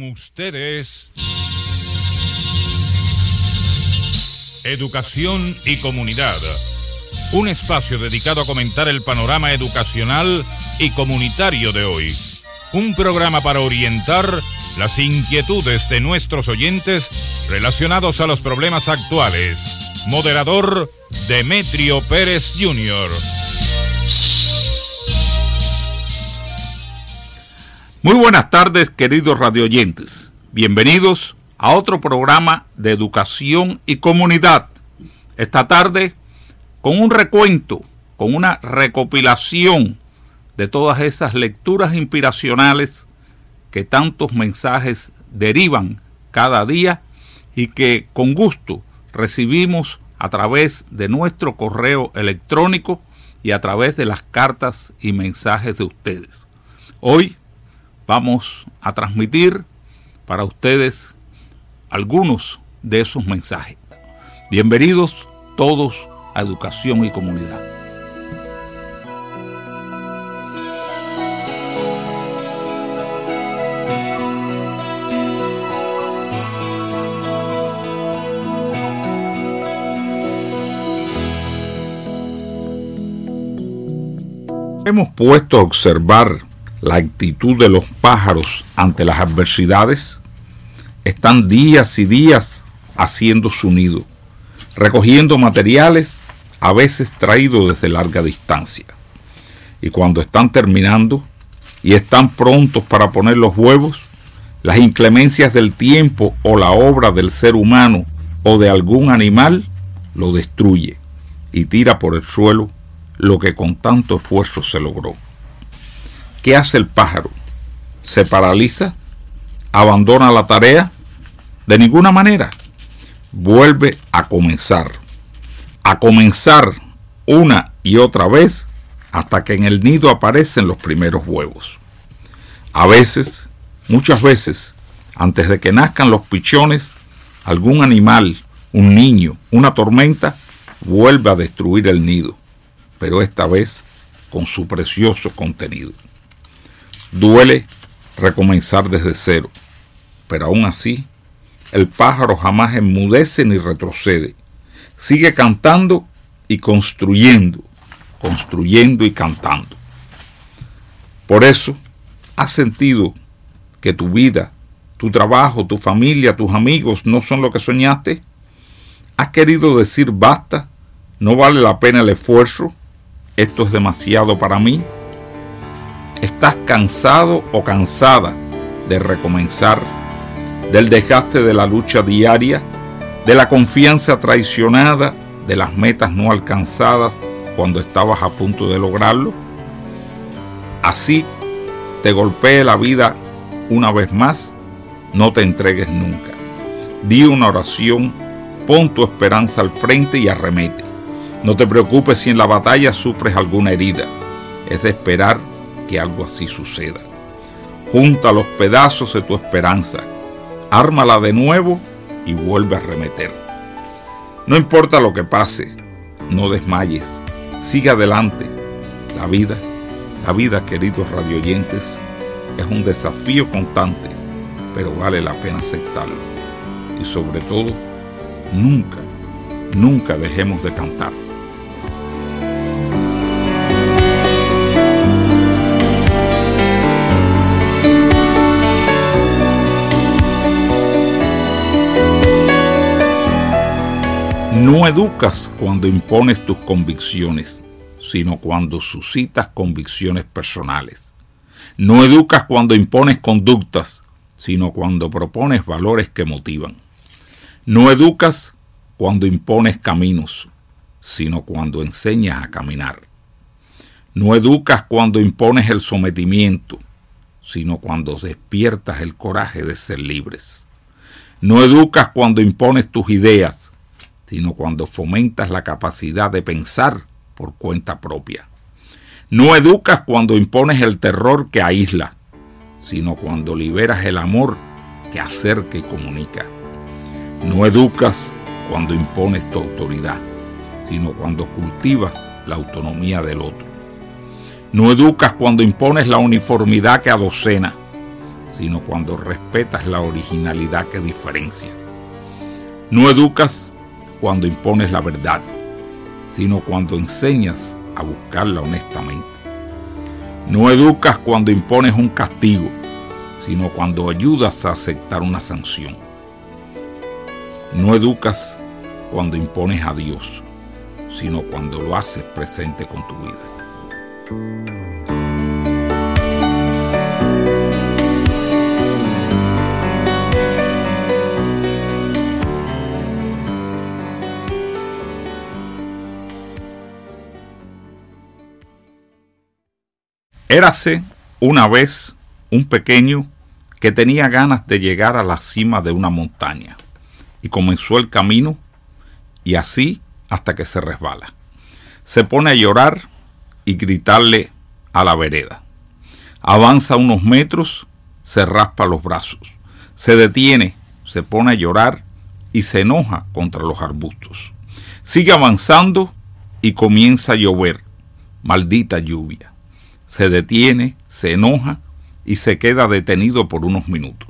Con ustedes, Educación y Comunidad, un espacio dedicado a comentar el panorama educacional y comunitario de hoy. Un programa para orientar las inquietudes de nuestros oyentes relacionados a los problemas actuales. Moderador, Demetrio Pérez Jr. Muy buenas tardes, queridos radioyentes. Bienvenidos a otro programa de Educación y Comunidad. Esta tarde, con un recuento, con una recopilación de todas esas lecturas inspiracionales que tantos mensajes derivan cada día y que con gusto recibimos a través de nuestro correo electrónico y a través de las cartas y mensajes de ustedes. Hoy vamos a transmitir para ustedes algunos de esos mensajes. Bienvenidos todos a Educación y Comunidad. Hemos puesto a observar la actitud de los pájaros ante las adversidades. Están días y días haciendo su nido, recogiendo materiales a veces traídos desde larga distancia. Y cuando están terminando y están prontos para poner los huevos, las inclemencias del tiempo o la obra del ser humano o de algún animal lo destruye y tira por el suelo lo que con tanto esfuerzo se logró. ¿Qué hace el pájaro? ¿Se paraliza? ¿Abandona la tarea? De ninguna manera. Vuelve a comenzar una y otra vez hasta que en el nido aparecen los primeros huevos. A veces, muchas veces, antes de que nazcan los pichones, algún animal, un niño, una tormenta, vuelve a destruir el nido, pero esta vez con su precioso contenido. Duele recomenzar desde cero, pero aún así, el pájaro jamás enmudece ni retrocede. Sigue cantando y construyendo y cantando. Por eso, ¿has sentido que tu vida, tu trabajo, tu familia, tus amigos no son lo que soñaste? ¿Has querido decir basta? ¿No vale la pena el esfuerzo? ¿Esto es demasiado para mí? ¿Estás cansado o cansada de recomenzar, del desgaste de la lucha diaria, de la confianza traicionada, de las metas no alcanzadas cuando estabas a punto de lograrlo? Así te golpee la vida una vez más, no te entregues nunca. Di una oración, pon tu esperanza al frente y arremete. No te preocupes si en la batalla sufres alguna herida. Es de esperar que algo así suceda. Junta los pedazos de tu esperanza, ármala de nuevo y vuelve a arremeter. No importa lo que pase, no desmayes, sigue adelante. La vida, queridos radioyentes, es un desafío constante, pero vale la pena aceptarlo. Y sobre todo, nunca dejemos de cantar. No educas cuando impones tus convicciones, sino cuando suscitas convicciones personales. No educas cuando impones conductas, sino cuando propones valores que motivan. No educas cuando impones caminos, sino cuando enseñas a caminar. No educas cuando impones el sometimiento, sino cuando despiertas el coraje de ser libres. No educas cuando impones tus ideas, sino cuando fomentas la capacidad de pensar por cuenta propia. No educas cuando impones el terror que aísla, sino cuando liberas el amor que acerca y comunica. No educas cuando impones tu autoridad, sino cuando cultivas la autonomía del otro. No educas cuando impones la uniformidad que adocena, sino cuando respetas la originalidad que diferencia. No educas cuando impones la verdad, sino cuando enseñas a buscarla honestamente. No educas cuando impones un castigo, sino cuando ayudas a aceptar una sanción. No educas cuando impones a Dios, sino cuando lo haces presente con tu vida. Érase una vez un pequeño que tenía ganas de llegar a la cima de una montaña y comenzó el camino y así hasta que se resbala. Se pone a llorar y gritarle a la vereda. Avanza unos metros, se raspa los brazos, se detiene, se pone a llorar y se enoja contra los arbustos. Sigue avanzando y comienza a llover. Maldita lluvia. Se detiene, se enoja y se queda detenido por unos minutos.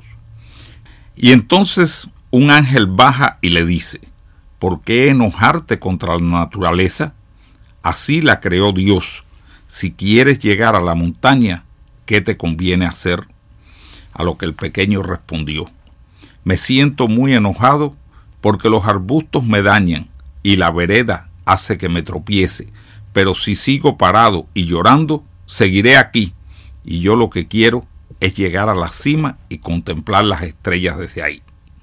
Y entonces un ángel baja y le dice: ¿por qué enojarte contra la naturaleza? Así la creó Dios. Si quieres llegar a la montaña, ¿qué te conviene hacer? A lo que el pequeño respondió: me siento muy enojado porque los arbustos me dañan y la vereda hace que me tropiece, pero si sigo parado y llorando, seguiré aquí, y yo lo que quiero es llegar a la cima y contemplar las estrellas desde ahí.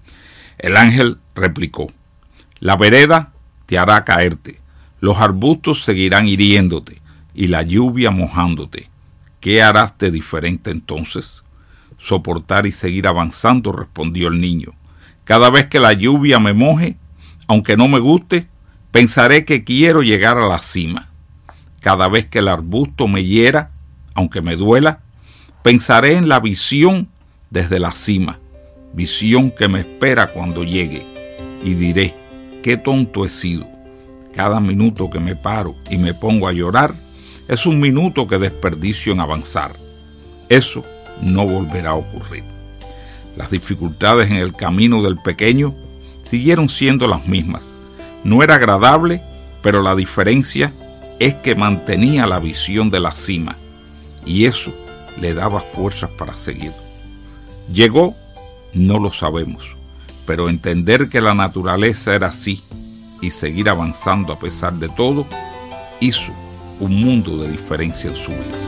El ángel replicó: la vereda te hará caerte, los arbustos seguirán hiriéndote y la lluvia mojándote. ¿Qué harás de diferente entonces? Soportar y seguir avanzando, respondió el niño. Cada vez que la lluvia me moje, aunque no me guste, pensaré que quiero llegar a la cima. Cada vez que el arbusto me hiera, aunque me duela, pensaré en la visión desde la cima, visión que me espera cuando llegue, y diré: qué tonto he sido. Cada minuto que me paro y me pongo a llorar es un minuto que desperdicio en avanzar. Eso no volverá a ocurrir. Las dificultades en el camino del pequeño siguieron siendo las mismas. No era agradable, pero la diferencia es que mantenía la visión de la cima, y eso le daba fuerzas para seguir. ¿Llegó? No lo sabemos, pero entender que la naturaleza era así y seguir avanzando a pesar de todo, hizo un mundo de diferencia en su vida.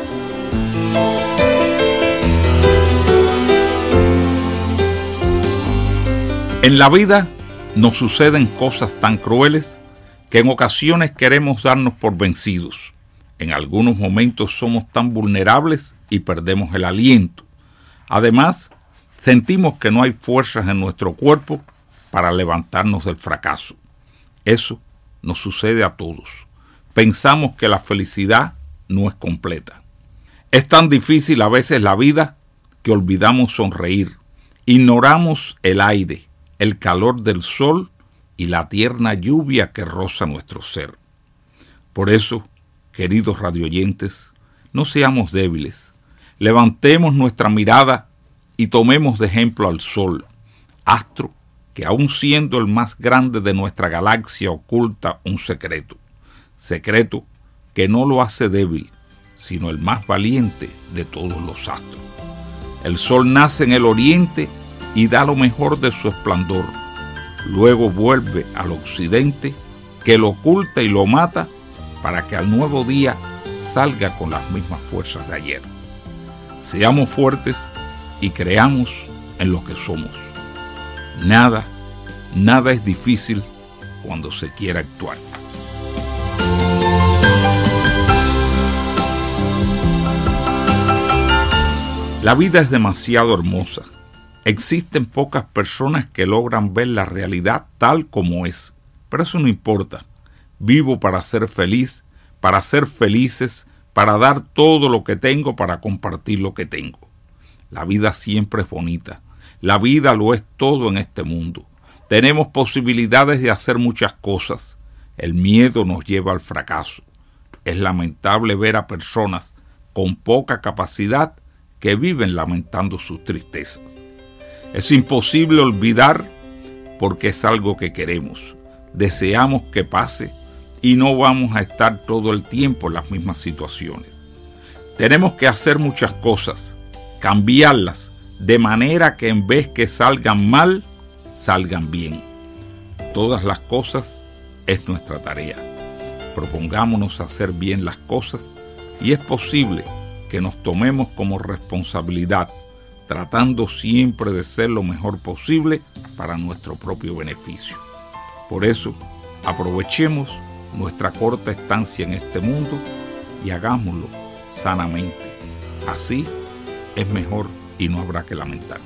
En la vida nos suceden cosas tan crueles que en ocasiones queremos darnos por vencidos. En algunos momentos somos tan vulnerables y perdemos el aliento. Además, sentimos que no hay fuerzas en nuestro cuerpo para levantarnos del fracaso. Eso nos sucede a todos. Pensamos que la felicidad no es completa. Es tan difícil a veces la vida que olvidamos sonreír. Ignoramos el aire, el calor del sol y la tierna lluvia que roza nuestro ser. Por eso, queridos radioyentes, no seamos débiles. Levantemos nuestra mirada y tomemos de ejemplo al sol, astro que aun siendo el más grande de nuestra galaxia oculta un secreto. Secreto que no lo hace débil, sino el más valiente de todos los astros. El sol nace en el oriente y da lo mejor de su esplendor. Luego vuelve al occidente, que lo oculta y lo mata, para que al nuevo día salga con las mismas fuerzas de ayer. Seamos fuertes y creamos en lo que somos. Nada es difícil cuando se quiere actuar. La vida es demasiado hermosa. Existen pocas personas que logran ver la realidad tal como es, pero eso no importa. Vivo para ser feliz, para ser felices, para dar todo lo que tengo, para compartir lo que tengo. La vida siempre es bonita. La vida lo es todo en este mundo. Tenemos posibilidades de hacer muchas cosas. El miedo nos lleva al fracaso. Es lamentable ver a personas con poca capacidad que viven lamentando sus tristezas. Es imposible olvidar porque es algo que queremos, deseamos que pase y no vamos a estar todo el tiempo en las mismas situaciones. Tenemos que hacer muchas cosas, cambiarlas, de manera que en vez que salgan mal, salgan bien. Todas las cosas es nuestra tarea. Propongámonos hacer bien las cosas y es posible que nos tomemos como responsabilidad, tratando siempre de ser lo mejor posible para nuestro propio beneficio. Por eso, aprovechemos nuestra corta estancia en este mundo y hagámoslo sanamente. Así es mejor y no habrá que lamentar.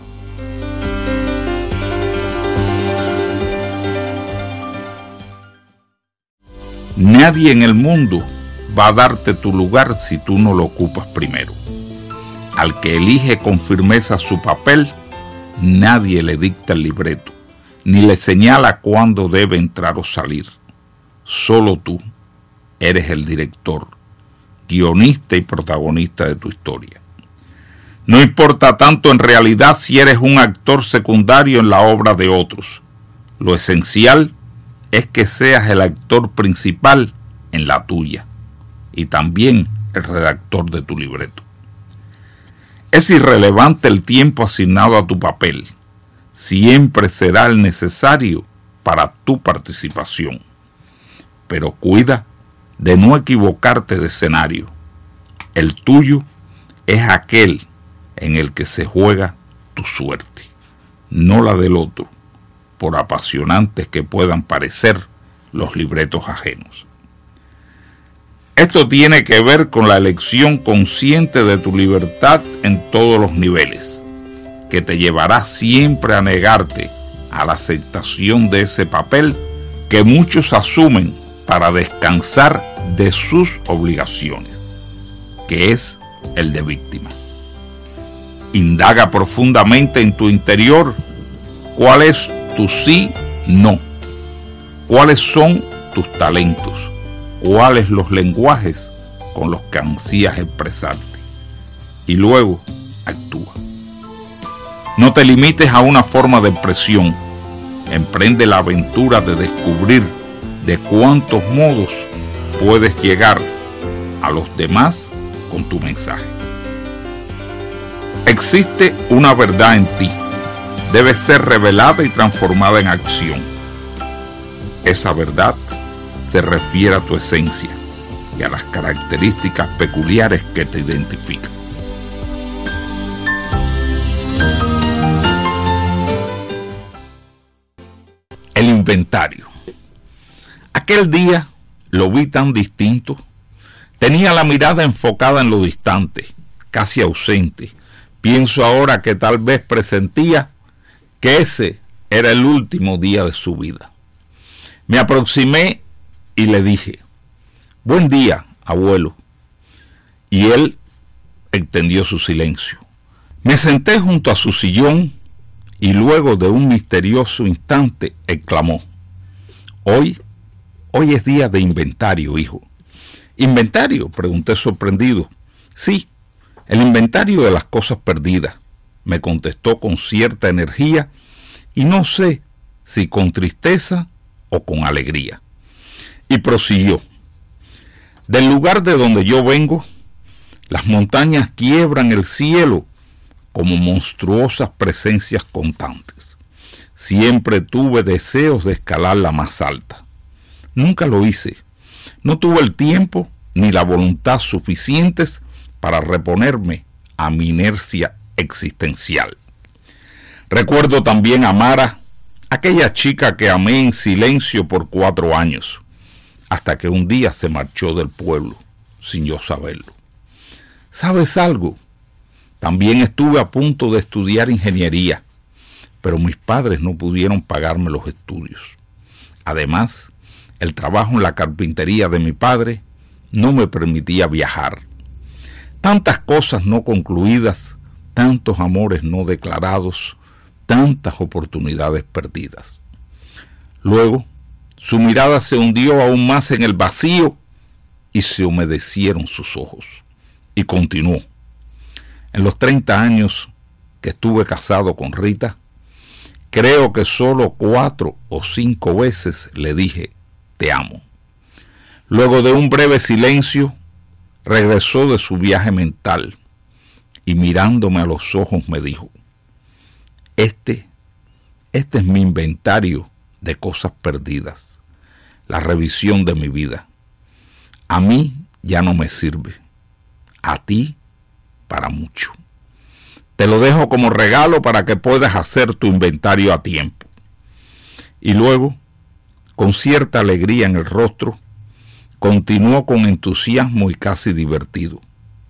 Nadie en el mundo va a darte tu lugar si tú no lo ocupas primero. Al que elige con firmeza su papel, nadie le dicta el libreto, ni le señala cuándo debe entrar o salir. Solo tú eres el director, guionista y protagonista de tu historia. No importa tanto en realidad si eres un actor secundario en la obra de otros. Lo esencial es que seas el actor principal en la tuya y también el redactor de tu libreto. Es irrelevante el tiempo asignado a tu papel, siempre será el necesario para tu participación. Pero cuida de no equivocarte de escenario. El tuyo es aquel en el que se juega tu suerte, no la del otro, por apasionantes que puedan parecer los libretos ajenos. Esto tiene que ver con la elección consciente de tu libertad en todos los niveles, que te llevará siempre a negarte a la aceptación de ese papel que muchos asumen para descansar de sus obligaciones, que es el de víctima. Indaga profundamente en tu interior cuál es tu sí, no, cuáles son tus talentos, cuáles los lenguajes con los que ansías expresarte, y luego actúa. No te limites a una forma de expresión, emprende la aventura de descubrir de cuántos modos puedes llegar a los demás con tu mensaje. Existe una verdad en ti, debe ser revelada y transformada en acción. Esa verdad se refiere a tu esencia y a las características peculiares que te identifican. El inventario. Aquel día lo vi tan distinto. Tenía la mirada enfocada en lo distante, casi ausente. Pienso ahora que tal vez presentía que ese era el último día de su vida. Me aproximé y le dije: «Buen día, abuelo». Y él extendió su silencio. Me senté junto a su sillón y luego de un misterioso instante exclamó: Hoy es día de inventario, hijo». «¿Inventario?», pregunté sorprendido. «Sí, el inventario de las cosas perdidas», me contestó con cierta energía y no sé si con tristeza o con alegría. Y prosiguió: «Del lugar de donde yo vengo, las montañas quiebran el cielo como monstruosas presencias constantes. Siempre tuve deseos de escalar la más alta. Nunca lo hice. No tuve el tiempo ni la voluntad suficientes para reponerme a mi inercia existencial. Recuerdo también a Mara, aquella chica que amé en silencio por 4 años, hasta que un día se marchó del pueblo sin yo saberlo. ¿Sabes algo? También estuve a punto de estudiar ingeniería, pero mis padres no pudieron pagarme los estudios. Además, el trabajo en la carpintería de mi padre no me permitía viajar. Tantas cosas no concluidas, tantos amores no declarados, tantas oportunidades perdidas. Luego, su mirada se hundió aún más en el vacío y se humedecieron sus ojos. Y continuó: En los 30 años que estuve casado con Rita, creo que solo 4 o 5 veces le dije, te amo. Luego de un breve silencio, regresó de su viaje mental y mirándome a los ojos me dijo, este es mi inventario de cosas perdidas, la revisión de mi vida. A mí ya no me sirve, a ti para mucho. Te lo dejo como regalo para que puedas hacer tu inventario a tiempo. Y luego, con cierta alegría en el rostro, continuó con entusiasmo y casi divertido.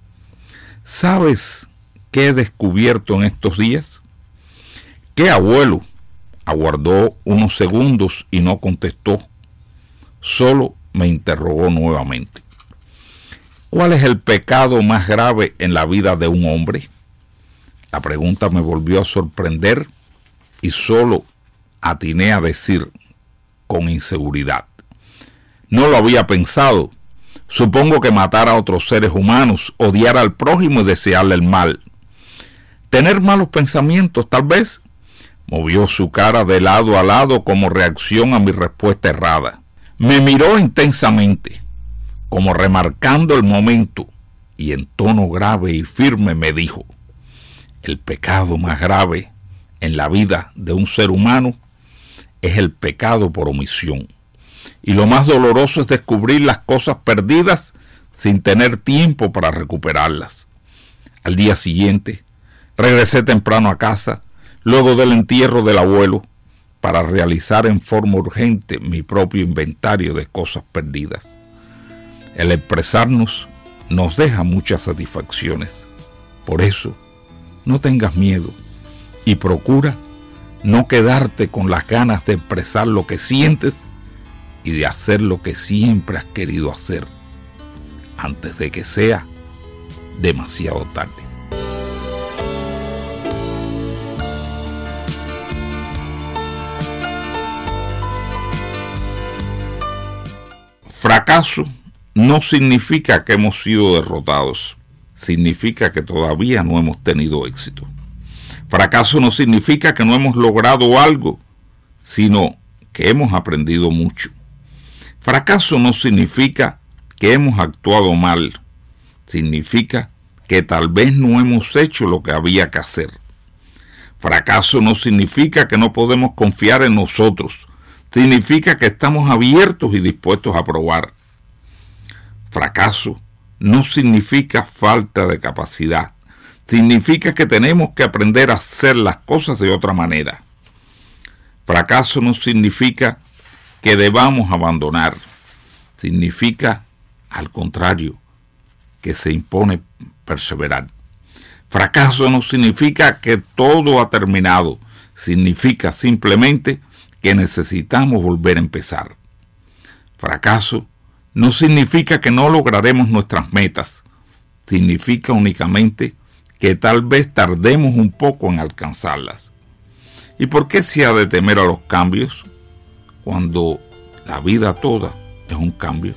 ¿Sabes qué he descubierto en estos días? ¿Qué abuelo? Aguardó unos segundos y no contestó. Solo me interrogó nuevamente. ¿Cuál es el pecado más grave en la vida de un hombre? La pregunta me volvió a sorprender y solo atiné a decir con inseguridad. No lo había pensado. Supongo que matar a otros seres humanos, odiar al prójimo y desearle el mal. Tener malos pensamientos, tal vez. Movió su cara de lado a lado como reacción a mi respuesta errada. Me miró intensamente, como remarcando el momento, y en tono grave y firme me dijo, el pecado más grave en la vida de un ser humano es el pecado por omisión. Y lo más doloroso es descubrir las cosas perdidas sin tener tiempo para recuperarlas. Al día siguiente, regresé temprano a casa, luego del entierro del abuelo, para realizar en forma urgente mi propio inventario de cosas perdidas. El expresarnos nos deja muchas satisfacciones. Por eso, no tengas miedo y procura no quedarte con las ganas de expresar lo que sientes y de hacer lo que siempre has querido hacer antes de que sea demasiado tarde. Fracaso no significa que hemos sido derrotados, significa que todavía no hemos tenido éxito. Fracaso no significa que no hemos logrado algo, sino que hemos aprendido mucho. Fracaso no significa que hemos actuado mal, significa que tal vez no hemos hecho lo que había que hacer. Fracaso no significa que no podemos confiar en nosotros, significa que estamos abiertos y dispuestos a probar. Fracaso no significa falta de capacidad, significa que tenemos que aprender a hacer las cosas de otra manera. Fracaso no significa que debamos abandonar, significa, al contrario, que se impone perseverar. Fracaso no significa que todo ha terminado, significa simplemente que necesitamos volver a empezar. Fracaso no significa que no lograremos nuestras metas, significa únicamente que tal vez tardemos un poco en alcanzarlas. ¿Y por qué se ha de temer a los cambios cuando la vida toda es un cambio?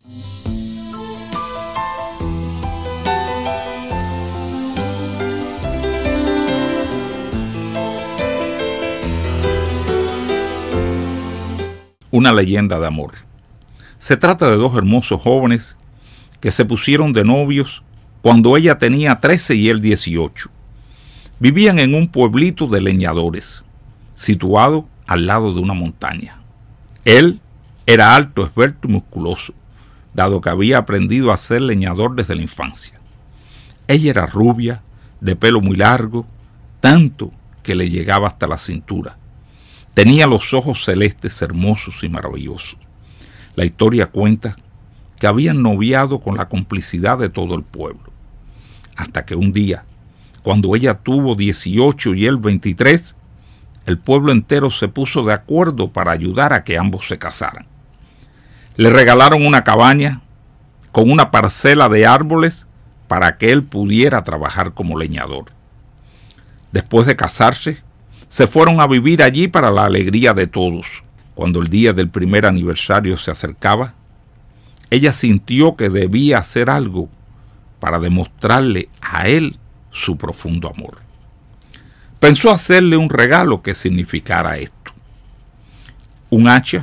Una leyenda de amor. Se trata de dos hermosos jóvenes que se pusieron de novios cuando ella tenía 13 y él 18. Vivían en un pueblito de leñadores, situado al lado de una montaña. Él era alto, esbelto y musculoso, dado que había aprendido a ser leñador desde la infancia. Ella era rubia, de pelo muy largo, tanto que le llegaba hasta la cintura. Tenía los ojos celestes hermosos y maravillosos. La historia cuenta que habían noviado con la complicidad de todo el pueblo. Hasta que un día, cuando ella tuvo 18 y él 23, el pueblo entero se puso de acuerdo para ayudar a que ambos se casaran. Le regalaron una cabaña con una parcela de árboles para que él pudiera trabajar como leñador. Después de casarse, se fueron a vivir allí para la alegría de todos. Cuando el día del primer aniversario se acercaba, ella sintió que debía hacer algo para demostrarle a él su profundo amor. Pensó hacerle un regalo que significara esto. Un hacha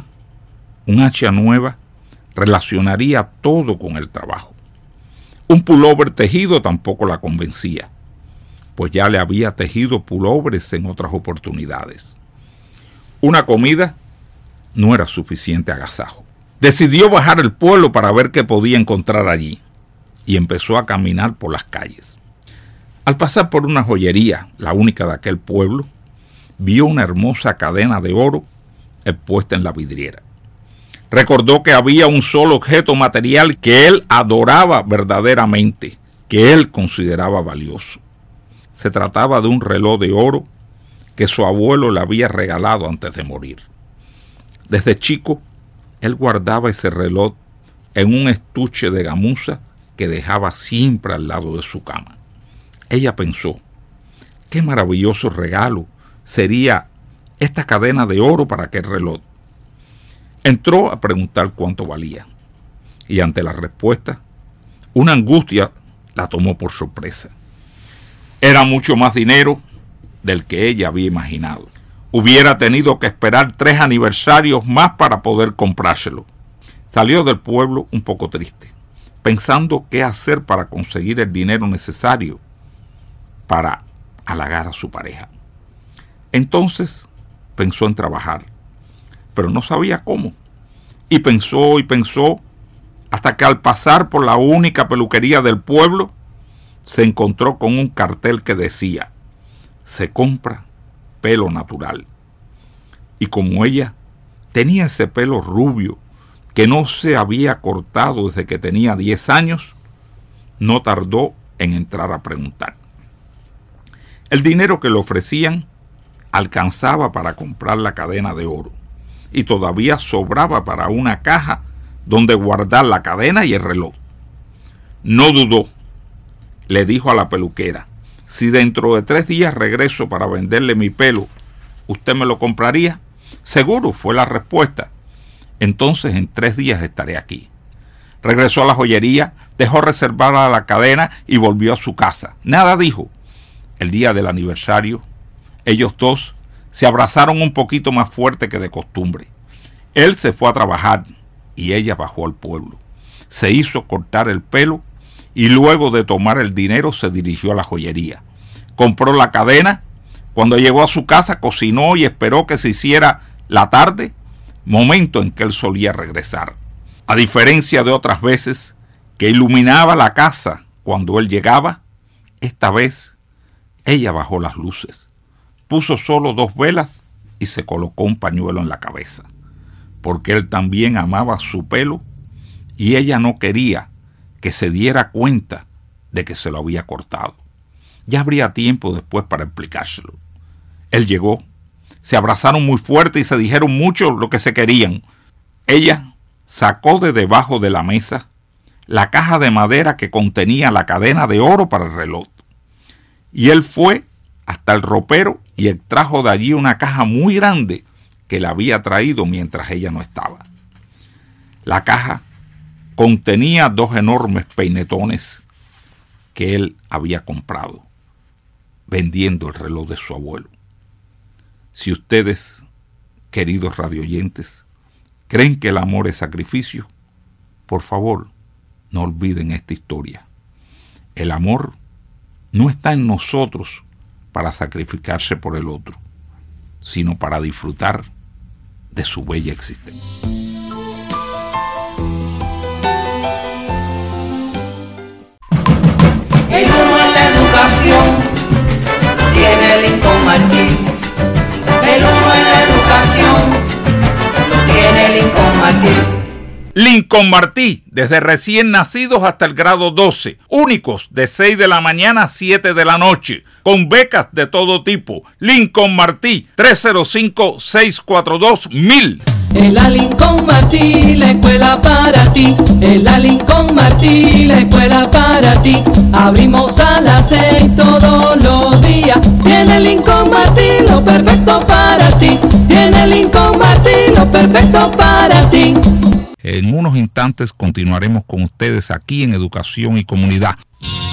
nueva, relacionaría todo con el trabajo. Un pullover tejido tampoco la convencía, pues ya le había tejido pullovers en otras oportunidades. Una comida no era suficiente agasajo. Decidió bajar el pueblo para ver qué podía encontrar allí, y empezó a caminar por las calles. Al pasar por una joyería, la única de aquel pueblo, vio una hermosa cadena de oro expuesta en la vidriera. Recordó que había un solo objeto material que él adoraba verdaderamente, que él consideraba valioso. Se trataba de un reloj de oro que su abuelo le había regalado antes de morir. Desde chico, él guardaba ese reloj en un estuche de gamuza que dejaba siempre al lado de su cama. Ella pensó, qué maravilloso regalo sería esta cadena de oro para aquel reloj. Entró a preguntar cuánto valía, y ante la respuesta, una angustia la tomó por sorpresa. Era mucho más dinero del que ella había imaginado. Hubiera tenido que esperar 3 aniversarios más para poder comprárselo. Salió del pueblo un poco triste, pensando qué hacer para conseguir el dinero necesario para halagar a su pareja. Entonces pensó en trabajar, pero no sabía cómo. Y pensó hasta que al pasar por la única peluquería del pueblo, se encontró con un cartel que decía, se compra pelo natural. Y como ella tenía ese pelo rubio que no se había cortado desde que tenía 10 años, no tardó en entrar a preguntar. El dinero que le ofrecían alcanzaba para comprar la cadena de oro y todavía sobraba para una caja donde guardar la cadena y el reloj. No dudó. Le dijo a la peluquera, si dentro de 3 días regreso para venderle mi pelo, ¿usted me lo compraría? Seguro, fue la respuesta. Entonces en 3 días estaré aquí. Regresó a la joyería, dejó reservada la cadena y volvió a su casa. Nada dijo. El día del aniversario, ellos dos se abrazaron un poquito más fuerte que de costumbre. Él se fue a trabajar y ella bajó al pueblo. Se hizo cortar el pelo y luego de tomar el dinero se dirigió a la joyería. Compró la cadena. Cuando llegó a su casa cocinó y esperó que se hiciera la tarde, momento en que él solía regresar. A diferencia de otras veces que iluminaba la casa cuando él llegaba, esta vez ella bajó las luces, puso solo 2 velas y se colocó un pañuelo en la cabeza, porque él también amaba su pelo y ella no quería que se diera cuenta de que se lo había cortado. Ya habría tiempo después para explicárselo. Él llegó, se abrazaron muy fuerte y se dijeron mucho lo que se querían. Ella sacó de debajo de la mesa la caja de madera que contenía la cadena de oro para el reloj. Y él fue hasta el ropero y extrajo de allí una caja muy grande que le había traído mientras ella no estaba. La caja contenía 2 enormes peinetones que él había comprado vendiendo el reloj de su abuelo. Si ustedes, queridos radioyentes, creen que el amor es sacrificio, por favor, no olviden esta historia. El amor no está en nosotros para sacrificarse por el otro, sino para disfrutar de su bella existencia. El uno en la educación tiene Lincoln Martí. El uno en la educación lo tiene Lincoln Martí. Lincoln Martí, desde recién nacidos hasta el grado 12, únicos de 6 de la mañana a 7 de la noche, con becas de todo tipo. Lincoln Martí, 305-642-1000. En la Lincoln Martí, la escuela para ti. En la Lincoln Martí, la escuela para ti. Abrimos a las 6 todos los días. Tiene Lincoln Martí lo perfecto para ti. Tiene Lincoln Martí lo perfecto para ti. En unos instantes continuaremos con ustedes aquí en Educación y Comunidad.